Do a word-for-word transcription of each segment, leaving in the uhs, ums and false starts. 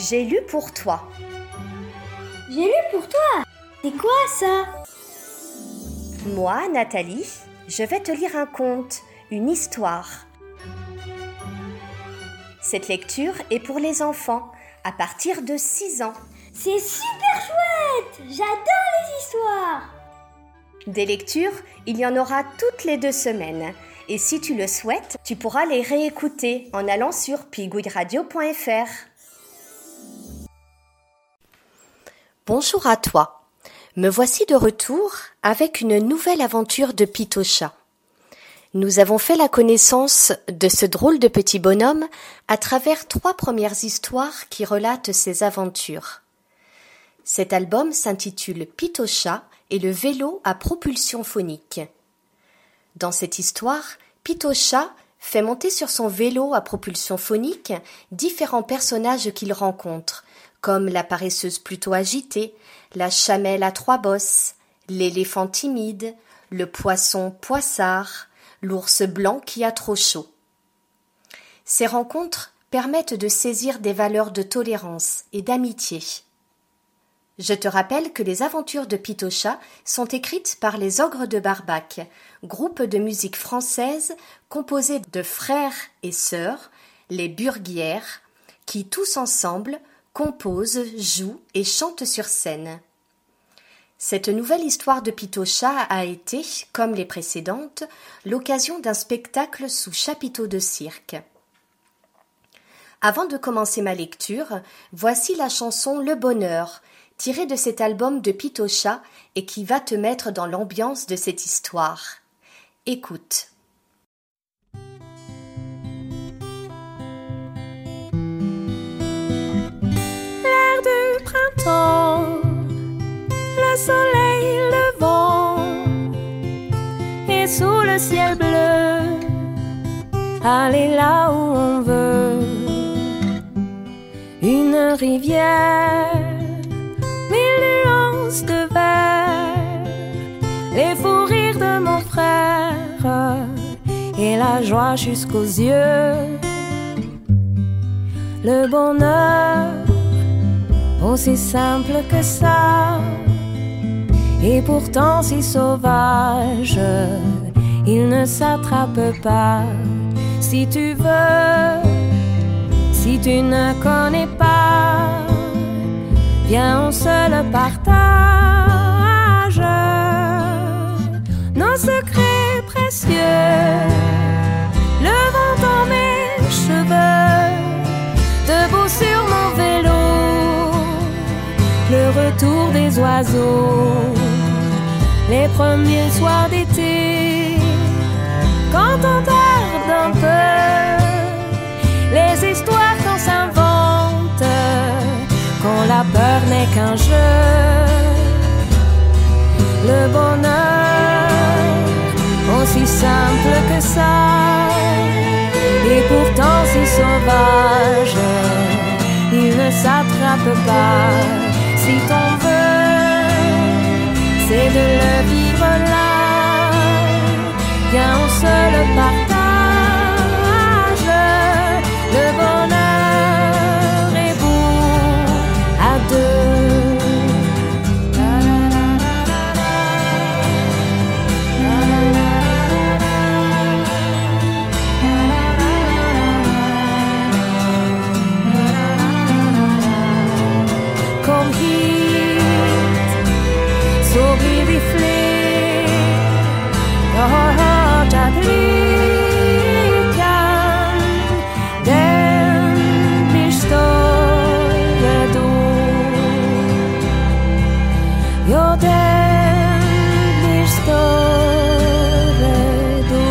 J'ai lu pour toi. J'ai lu pour toi. C'est quoi ça? Moi, Nathalie, je vais te lire un conte, une histoire. Cette lecture est pour les enfants à partir de six ans. C'est super chouette! J'adore les histoires! Des lectures, il y en aura toutes les deux semaines. Et si tu le souhaites, tu pourras les réécouter en allant sur pigouille radio point f r. Bonjour à toi. Me voici de retour avec une nouvelle aventure de Pitocha. Nous avons fait la connaissance de ce drôle de petit bonhomme à travers trois premières histoires qui relatent ses aventures. Cet album s'intitule Pitocha et le vélo à propulsion phonique. Dans cette histoire, Pitocha fait monter sur son vélo à propulsion phonique différents personnages qu'il rencontre, comme la paresseuse plutôt agitée, la chamelle à trois bosses, l'éléphant timide, le poisson poissard, l'ours blanc qui a trop chaud. Ces rencontres permettent de saisir des valeurs de tolérance et d'amitié. Je te rappelle que les aventures de Pitocha sont écrites par les Ogres de Barbac, groupe de musique française composé de frères et sœurs, les Burguières, qui tous ensemble composent, jouent et chantent sur scène. Cette nouvelle histoire de Pitocha a été, comme les précédentes, l'occasion d'un spectacle sous chapiteau de cirque. Avant de commencer ma lecture, voici la chanson Le Bonheur, tirée de cet album de Pitocha et qui va te mettre dans l'ambiance de cette histoire. Écoute. L'air du printemps, le soleil levant, et sous le ciel bleu, aller là où on veut. Une rivière, mille nuances de vert, les fous rires de mon frère, et la joie jusqu'aux yeux. Le bonheur, aussi simple que ça, et pourtant si sauvage, il ne s'attrape pas. Si tu veux, si tu ne connais pas, viens on se le partage. Nos secrets précieux, le vent dans mes cheveux, debout sur mon vélo, le retour des oiseaux, les premiers soirs d'été, quand on tarde un peu, les histoires qu'on s'invente, quand la peur n'est qu'un jeu. Le bonheur, aussi simple que ça, et pourtant si sauvage, il ne s'attrape pas. Si t'en veux, c'est de le vivre là, viens on se le partage. Le bonheur est beau à deux. Kom hit, så blir vi fler. Jag har hört att lyckan, den blir större då. Ja, den blir större då.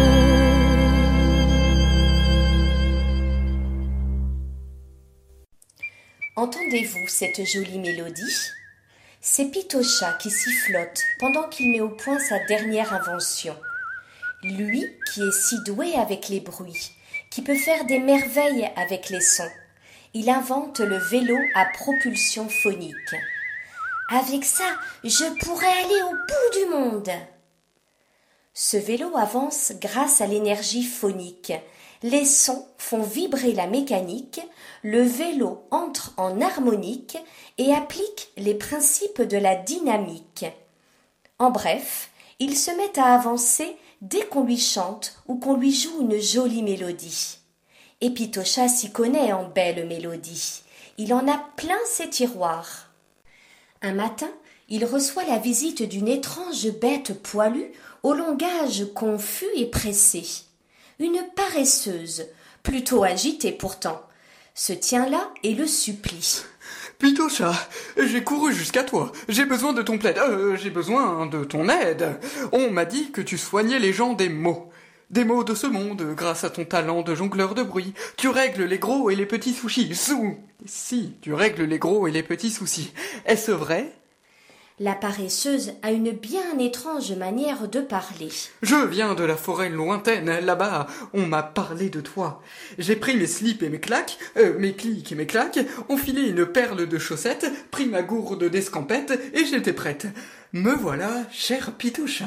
Entendez-vous cette jolie mélodie? C'est Pitocha qui sifflote pendant qu'il met au point sa dernière invention. Lui qui est si doué avec les bruits, qui peut faire des merveilles avec les sons. Il invente le vélo à propulsion phonique. Avec ça, je pourrais aller au bout du monde. Ce vélo avance grâce à l'énergie phonique, Les sons font vibrer la mécanique, le vélo entre en harmonique et applique les principes de la dynamique. En bref, il se met à avancer dès qu'on lui chante ou qu'on lui joue une jolie mélodie. Et Pitocha s'y connaît en belles mélodies. Il en a plein ses tiroirs. Un matin, il reçoit la visite d'une étrange bête poilue au langage confus et pressé. Une paresseuse, plutôt agitée pourtant, se tient là et le supplie. Pitocha, j'ai couru jusqu'à toi. J'ai besoin de ton plaid. Euh, j'ai besoin de ton aide. On m'a dit que tu soignais les gens des maux. Des maux de ce monde, grâce à ton talent de jongleur de bruit. Tu règles les gros et les petits soucis. Sous. Si, tu règles les gros et les petits soucis. Est-ce vrai? La paresseuse a une bien étrange manière de parler. Je viens de la forêt lointaine, là-bas, on m'a parlé de toi. J'ai pris mes slips et mes claques, euh, mes clics et mes claques, enfilé une perle de chaussettes, pris ma gourde d'escampette, et j'étais prête. Me voilà, cher Pitocha.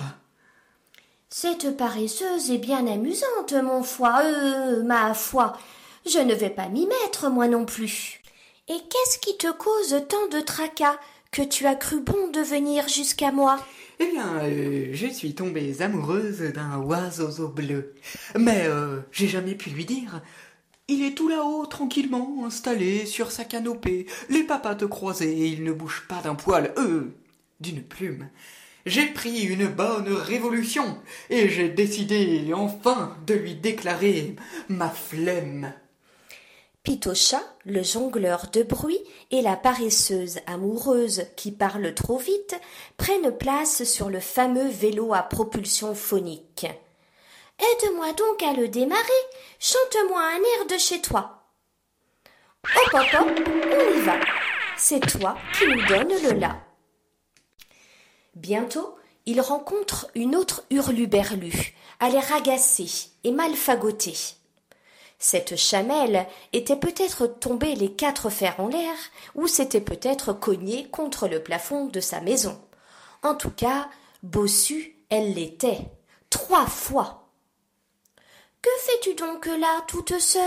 Cette paresseuse est bien amusante, mon foie, euh, ma foi. Je ne vais pas m'y mettre, moi non plus. Et qu'est-ce qui te cause tant de tracas que tu as cru bon de venir jusqu'à moi? Eh bien, euh, je suis tombée amoureuse d'un oiseau bleu. Mais euh, j'ai jamais pu lui dire. Il est tout là-haut, tranquillement, installé sur sa canopée, les papates croisées, et il ne bouge pas d'un poil, euh, d'une plume. J'ai pris une bonne révolution, et j'ai décidé enfin de lui déclarer ma flemme. Pitocha, le jongleur de bruit, et la paresseuse amoureuse qui parle trop vite prennent place sur le fameux vélo à propulsion phonique. « Aide-moi donc à le démarrer, chante-moi un air de chez toi. »« Hop, hop, hop, on y va. C'est toi qui nous donne le la. » Bientôt, il rencontre une autre hurluberlue, à l'air agacée et mal fagotée. Cette chamelle était peut-être tombée les quatre fers en l'air ou s'était peut-être cognée contre le plafond de sa maison. En tout cas, bossue, elle l'était. Trois fois. « Que fais-tu donc là, toute seule ?»«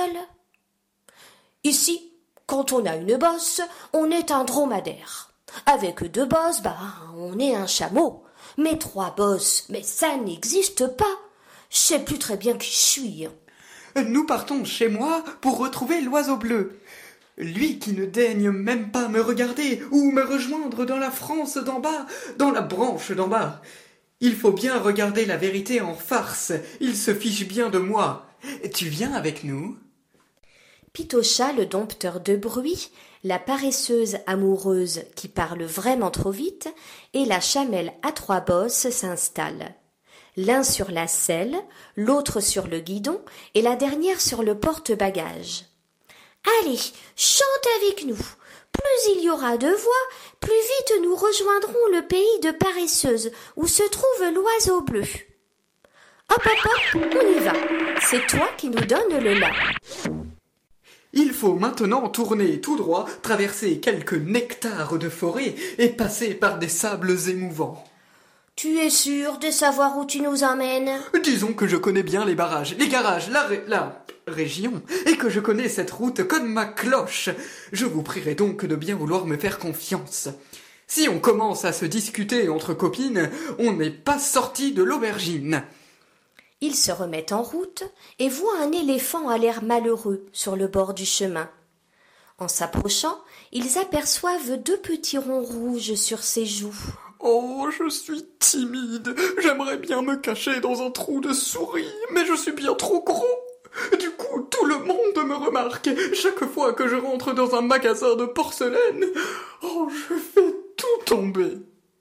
Ici, quand on a une bosse, on est un dromadaire. Avec deux bosses, bah, on est un chameau. Mais trois bosses, mais ça n'existe pas. Je sais plus très bien qui je suis. » Nous partons chez moi pour retrouver l'oiseau bleu. Lui qui ne daigne même pas me regarder ou me rejoindre dans la France d'en bas, dans la branche d'en bas. Il faut bien regarder la vérité en farce. Il se fiche bien de moi. Tu viens avec nous ? Pitocha, le dompteur de bruit, la paresseuse amoureuse qui parle vraiment trop vite et la chamelle à trois bosses s'installent. L'un sur la selle, l'autre sur le guidon et la dernière sur le porte-bagages. « Allez, chante avec nous. Plus il y aura de voix, plus vite nous rejoindrons le pays de paresseuses où se trouve l'oiseau bleu. » Hop, hop, hop, on y va. C'est toi qui nous donne le la. Il faut maintenant tourner tout droit, traverser quelques nectars de forêt et passer par des sables émouvants. Tu es sûr de savoir où tu nous emmènes ? Disons que je connais bien les barrages, les garages, la, ré- la région, et que je connais cette route comme ma cloche. Je vous prierai donc de bien vouloir me faire confiance. Si on commence à se discuter entre copines, on n'est pas sorti de l'aubergine. Ils se remettent en route et voient un éléphant à l'air malheureux sur le bord du chemin. En s'approchant, ils aperçoivent deux petits ronds rouges sur ses joues. Oh, je suis timide. J'aimerais bien me cacher dans un trou de souris, mais je suis bien trop gros. Du coup, tout le monde me remarque. Chaque fois que je rentre dans un magasin de porcelaine, oh, je fais tout tomber.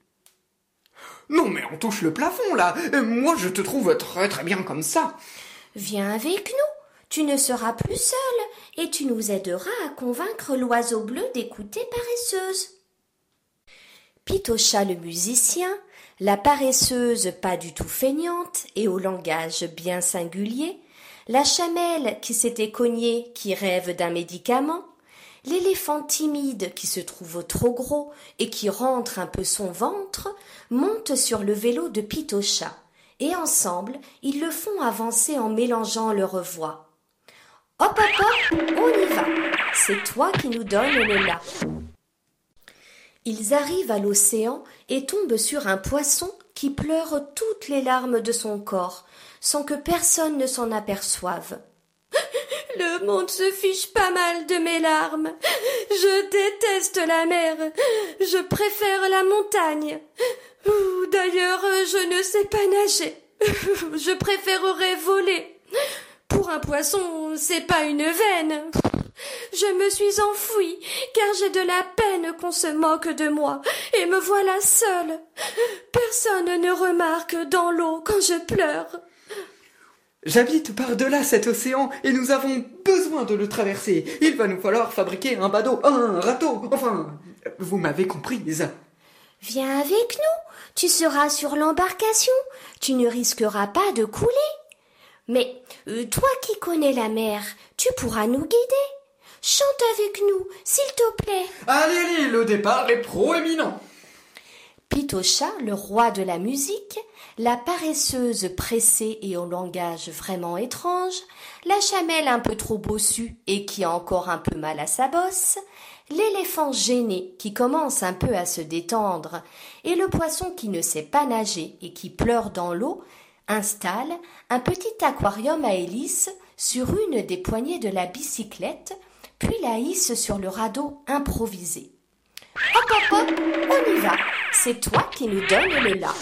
Non, mais on touche le plafond, là. Moi, je te trouve très très bien comme ça. Viens avec nous. Tu ne seras plus seule et tu nous aideras à convaincre l'oiseau bleu d'écouter Paresseuse. Pitocha le musicien, la paresseuse pas du tout feignante et au langage bien singulier, la chamelle qui s'était cognée qui rêve d'un médicament, l'éléphant timide qui se trouve trop gros et qui rentre un peu son ventre, montent sur le vélo de Pitocha et ensemble ils le font avancer en mélangeant leurs voix. Hop, hop, hop, on y va. C'est toi qui nous donnes le là. Ils arrivent à l'océan et tombent sur un poisson qui pleure toutes les larmes de son corps, sans que personne ne s'en aperçoive. Le monde se fiche pas mal de mes larmes. Je déteste la mer. Je préfère la montagne. D'ailleurs, je ne sais pas nager. Je préférerais voler. Pour un poisson, c'est pas une veine. Je me suis enfouie, car j'ai de la peine qu'on se moque de moi, et me voilà seule. Personne ne remarque dans l'eau quand je pleure. J'habite par-delà cet océan et nous avons besoin de le traverser. Il va nous falloir fabriquer un badaud, un râteau, enfin, vous m'avez comprise. Viens avec nous, tu seras sur l'embarcation, tu ne risqueras pas de couler. Mais euh, toi qui connais la mer, tu pourras nous guider. Chante avec nous, s'il te plaît. Allez, allez, le départ est proéminent. Pitocha, le roi de la musique, la paresseuse pressée et au langage vraiment étrange, la chamelle un peu trop bossue et qui a encore un peu mal à sa bosse, l'éléphant gêné qui commence un peu à se détendre et le poisson qui ne sait pas nager et qui pleure dans l'eau, installent un petit aquarium à hélice sur une des poignées de la bicyclette, puis la hisse sur le radeau improvisé. Hop, hop, hop, on y va. C'est toi qui nous donnes le là.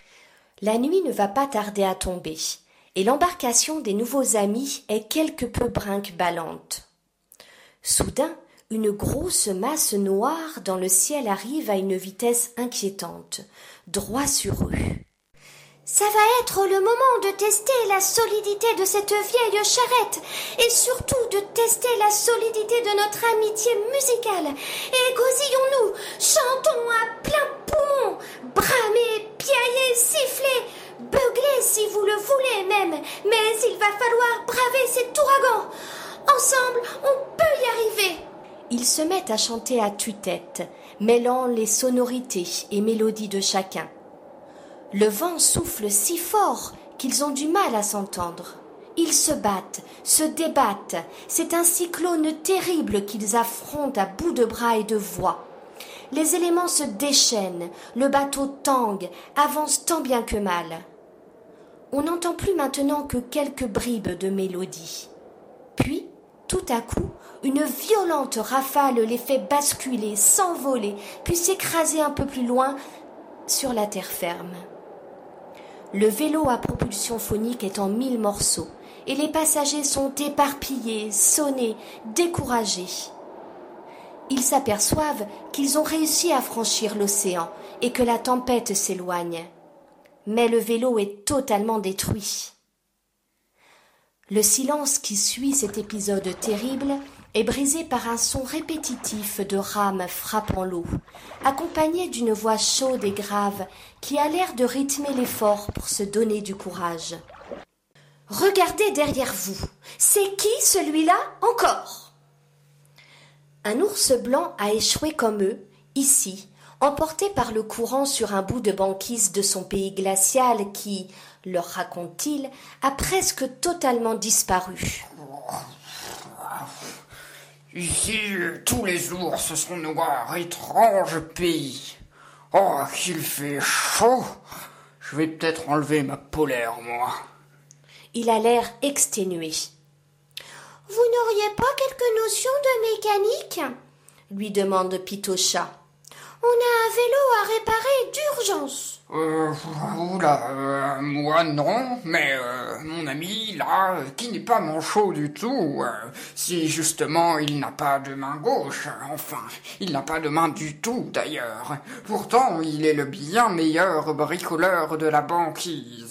La nuit ne va pas tarder à tomber, et l'embarcation des nouveaux amis est quelque peu brinque-ballante. Soudain, une grosse masse noire dans le ciel arrive à une vitesse inquiétante, droit sur eux. Ça va être le moment de tester la solidité de cette vieille charrette et surtout de tester la solidité de notre amitié musicale. Et gosillons-nous, chantons à plein poumon, bramez, piaillez, sifflez, beuglez si vous le voulez même, mais il va falloir braver cet ouragan. Ensemble, on peut y arriver. Ils se mettent à chanter à tue-tête, mêlant les sonorités et mélodies de chacun. Le vent souffle si fort qu'ils ont du mal à s'entendre. Ils se battent, se débattent. C'est un cyclone terrible qu'ils affrontent à bout de bras et de voix. Les éléments se déchaînent, le bateau tangue, avance tant bien que mal. On n'entend plus maintenant que quelques bribes de mélodie. Puis, tout à coup, une violente rafale les fait basculer, s'envoler, puis s'écraser un peu plus loin sur la terre ferme. Le vélo à propulsion phonique est en mille morceaux et les passagers sont éparpillés, sonnés, découragés. Ils s'aperçoivent qu'ils ont réussi à franchir l'océan et que la tempête s'éloigne. Mais le vélo est totalement détruit. Le silence qui suit cet épisode terrible est brisé par un son répétitif de rames frappant l'eau, accompagné d'une voix chaude et grave qui a l'air de rythmer l'effort pour se donner du courage. « Regardez derrière vous, c'est qui celui-là encore ?» Un ours blanc a échoué comme eux, ici, emporté par le courant sur un bout de banquise de son pays glacial qui, leur raconte-t-il, a presque totalement disparu. Ici, tous les ours sont noirs, étrange pays. Oh, qu'il fait chaud. Je vais peut-être enlever ma polaire, moi. Il a l'air exténué. « Vous n'auriez pas quelques notions de mécanique ?» lui demande Pitocha. « On a un vélo à réparer d'urgence. » Euh, oula, euh, moi non, mais euh, mon ami, là, euh, qui n'est pas manchot du tout, euh, si justement il n'a pas de main gauche, enfin, il n'a pas de main du tout d'ailleurs, pourtant il est le bien meilleur bricoleur de la banquise. »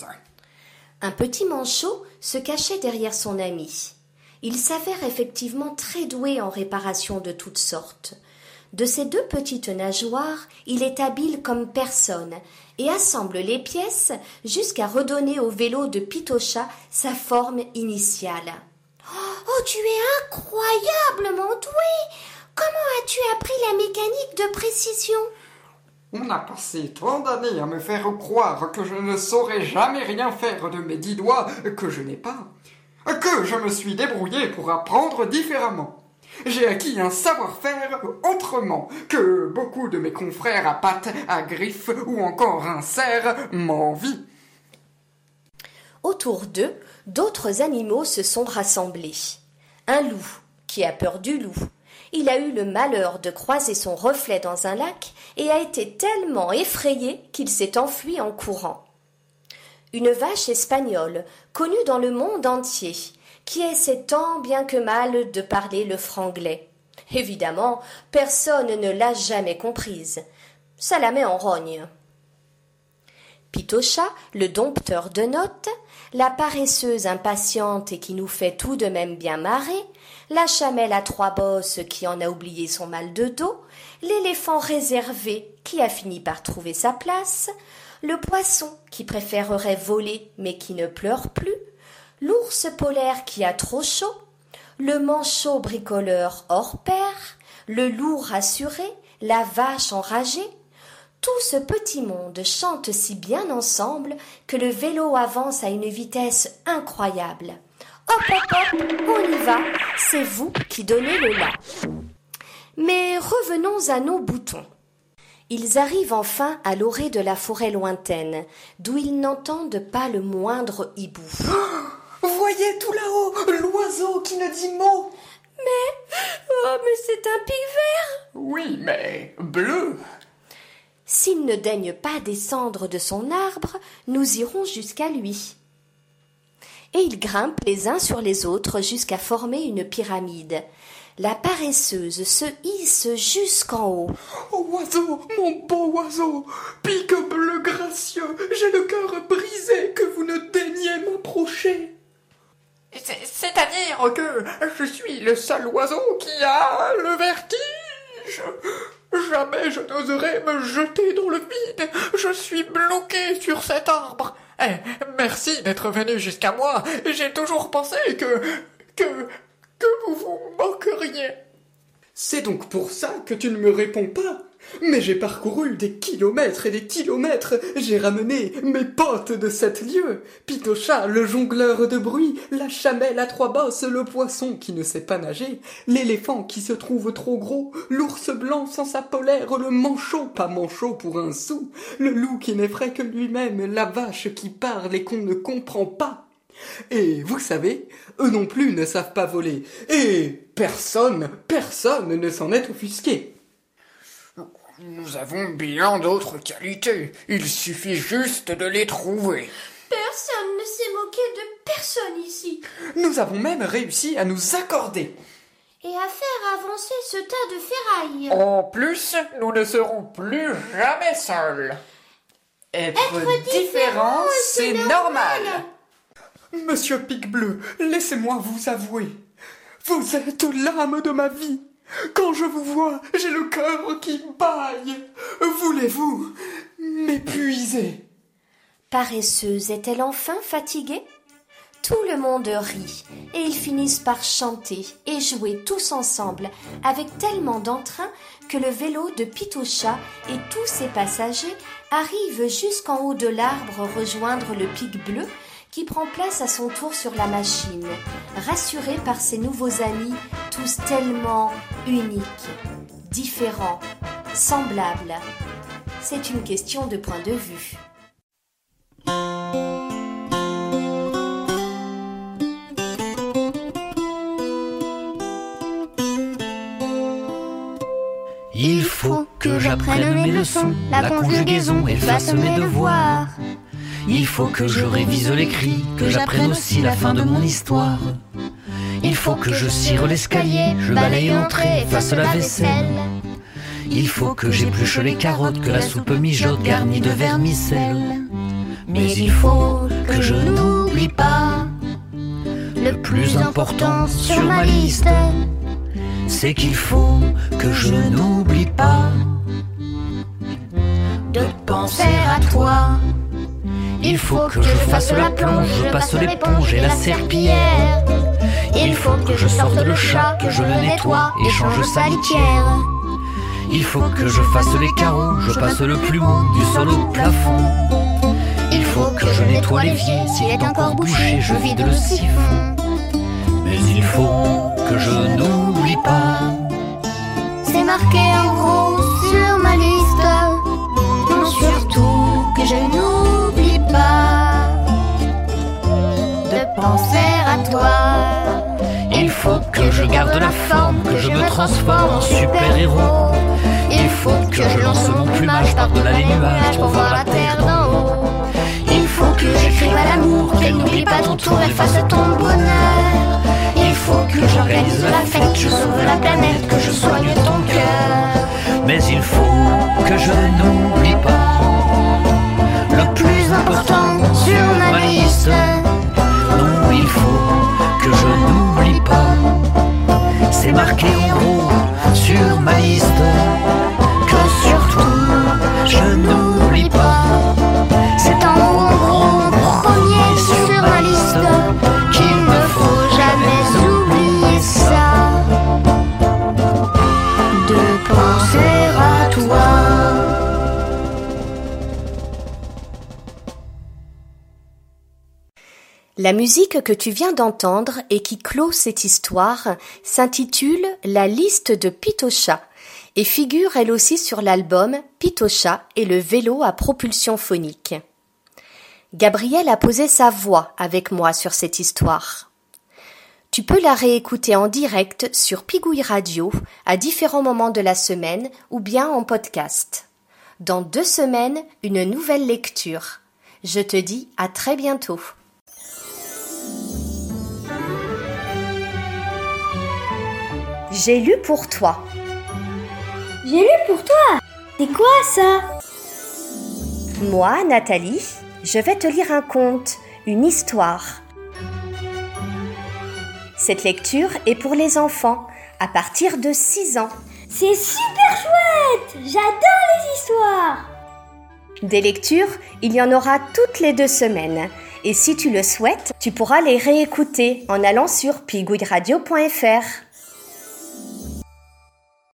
Un petit manchot se cachait derrière son ami. Il s'avère effectivement très doué en réparation de toutes sortes. De ses deux petites nageoires, il est habile comme personne et assemble les pièces jusqu'à redonner au vélo de Pitocha sa forme initiale. « Oh, tu es incroyablement doué! Comment as-tu appris la mécanique de précision ?» On a passé tant d'années à me faire croire que je ne saurais jamais rien faire de mes dix doigts que je n'ai pas. que je me suis débrouillé pour apprendre différemment. J'ai acquis un savoir-faire autrement que beaucoup de mes confrères à pattes, à griffes ou encore un cerf m'envient. Autour d'eux, d'autres animaux se sont rassemblés. Un loup, qui a peur du loup. Il a eu le malheur de croiser son reflet dans un lac et a été tellement effrayé qu'il s'est enfui en courant. Une vache espagnole, connue dans le monde entier, qui essaie tant bien que mal de parler le franglais. Évidemment, personne ne l'a jamais comprise. Ça la met en rogne. Pitocha, le dompteur de notes, la paresseuse impatiente et qui nous fait tout de même bien marrer, la chamelle à trois bosses qui en a oublié son mal de dos, l'éléphant réservé qui a fini par trouver sa place, le poisson qui préférerait voler mais qui ne pleure plus, l'ours polaire qui a trop chaud, le manchot bricoleur hors pair, le loup rassuré, la vache enragée, tout ce petit monde chante si bien ensemble que le vélo avance à une vitesse incroyable. Hop, hop, hop, on y va, c'est vous qui donnez le là. Mais revenons à nos boutons. Ils arrivent enfin à l'orée de la forêt lointaine, d'où ils n'entendent pas le moindre hibou. Oh, voyez tout là-haut, l'oiseau qui ne dit mot. Mais, oh, mais c'est un pic vert. Oui, mais bleu. S'il ne daigne pas descendre de son arbre, nous irons jusqu'à lui. Et ils grimpent les uns sur les autres jusqu'à former une pyramide. La paresseuse se hisse jusqu'en haut. Oh, oiseau, mon beau oiseau, pic bleu gracieux, j'ai le cœur brisé que vous ne daigniez m'approcher. C'est-à-dire que je suis le seul oiseau qui a le vertige. Jamais je n'oserais me jeter dans le vide. Je suis bloqué sur cet arbre. Eh, merci d'être venu jusqu'à moi. J'ai toujours pensé que... que... que vous vous moqueriez. C'est donc pour ça que tu ne me réponds pas. Mais j'ai parcouru des kilomètres et des kilomètres, j'ai ramené mes potes de sept lieues, Pitocha, le jongleur de bruit, la chamelle à trois bosses, le poisson qui ne sait pas nager, l'éléphant qui se trouve trop gros, l'ours blanc sans sa polaire, le manchot, pas manchot pour un sou, le loup qui n'effraie que lui-même, la vache qui parle et qu'on ne comprend pas. Et vous savez, eux non plus ne savent pas voler, et personne, personne ne s'en est offusqué. Nous avons bien d'autres qualités. Il suffit juste de les trouver. Personne ne s'est moqué de personne ici. Nous avons même réussi à nous accorder. Et à faire avancer ce tas de ferrailles. En plus, nous ne serons plus jamais seuls. Être, Être différent, différent, c'est c'est normal. normal. Monsieur Pic-Bleu, laissez-moi vous avouer. Vous êtes l'âme de ma vie. Quand je vous vois, j'ai le cœur qui bâille. Voulez-vous m'épuiser? Paresseuse est-elle enfin fatiguée? Tout le monde rit, et ils finissent par chanter et jouer tous ensemble, avec tellement d'entrain que le vélo de Pitocha et tous ses passagers arrivent jusqu'en haut de l'arbre rejoindre le pic bleu, qui prend place à son tour sur la machine, rassuré par ses nouveaux amis, tous tellement uniques, différents, semblables. C'est une question de point de vue. Il faut que j'apprenne mes leçons, la conjugaison et fasse mes devoirs. Il faut que je révise l'écrit, que j'apprenne aussi la fin de mon histoire. Il faut que je cire l'escalier, je balaye l'entrée, fasse la vaisselle. Il faut que j'épluche les carottes, que la soupe mijote garnie de vermicelle. Mais il faut que je n'oublie pas le plus important sur ma liste, c'est qu'il faut que je n'oublie pas de penser à toi. Il faut que je fasse la plonge, je passe l'éponge et la serpillière. Il faut que je sorte le chat, que je le nettoie et change sa litière. Il faut que je fasse les carreaux, je passe le plumeau du sol au plafond. Il faut que je nettoie l'évier, s'il est encore bouché, je vide le siphon. je n'oublie pas. C'est marqué en gros sur ma liste. Non, surtout que je n'oublie pas de penser à toi. Il faut que je garde la forme, que je me transforme en super-héros. Il faut que je lance mon plumage par-delà les nuages pour voir la terre d'en haut. Il faut que j'écrive à l'amour, qu'elle n'oublie pas ton tour, efface ton bonheur. Il faut que j'organise la fête, je sauve la planète, que je soigne ton cœur. Mais il faut que je n'oublie pas le plus important sur ma liste. Non, il faut que je n'oublie pas. C'est marqué en gros sur ma liste que surtout je n'oublie pas. C'est en gros premier sur ma liste qu'il ne faut jamais oublier ça. De penser à toi. La musique que tu viens d'entendre et qui clôt cette histoire s'intitule La liste de Pitocha et figure elle aussi sur l'album Pitocha et le vélo à propulsion phonique. Gabriel a posé sa voix avec moi sur cette histoire. Tu peux la réécouter en direct sur Pigouille Radio à différents moments de la semaine ou bien en podcast. Dans deux semaines, une nouvelle lecture. Je te dis à très bientôt. J'ai lu pour toi. J'ai lu pour toi. C'est quoi ça? Moi, Nathalie, je vais te lire un conte, une histoire. Cette lecture est pour les enfants à partir de six ans. C'est super chouette. J'adore les histoires. Des lectures, il y en aura toutes les deux semaines. Et si tu le souhaites, tu pourras les réécouter en allant sur pigouilleradio point f r.